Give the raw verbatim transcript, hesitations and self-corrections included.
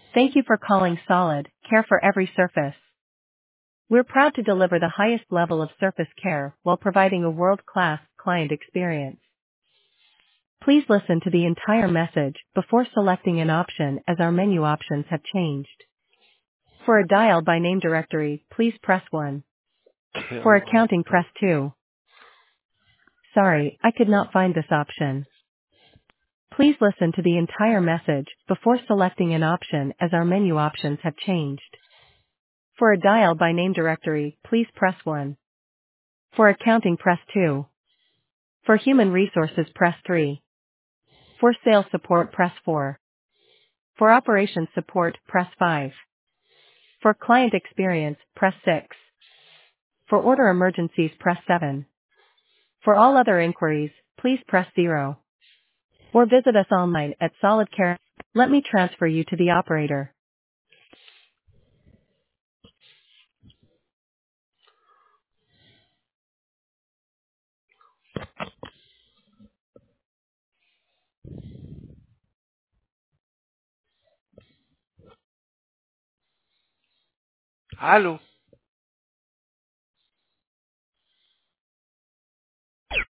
Thank you for calling Solid Care for Every Surface. We're proud to deliver the highest level of surface care while providing a world-class client experience. Please listen to the entire message before selecting an option as our menu options have changed. For a dial by name directory, please press one. For Kill all. accounting, press two. Sorry, I could not find this option. Please listen to the entire message before selecting an option as our menu options have changed. For a dial by name directory, please press one. For accounting, press two. For human resources, press three. For sales support, press four. For operations support, press five. For client experience, press six. For order emergencies, press seven. For all other inquiries, please press zero. Or visit us online at Solid Care. Let me transfer you to the operator. Allô?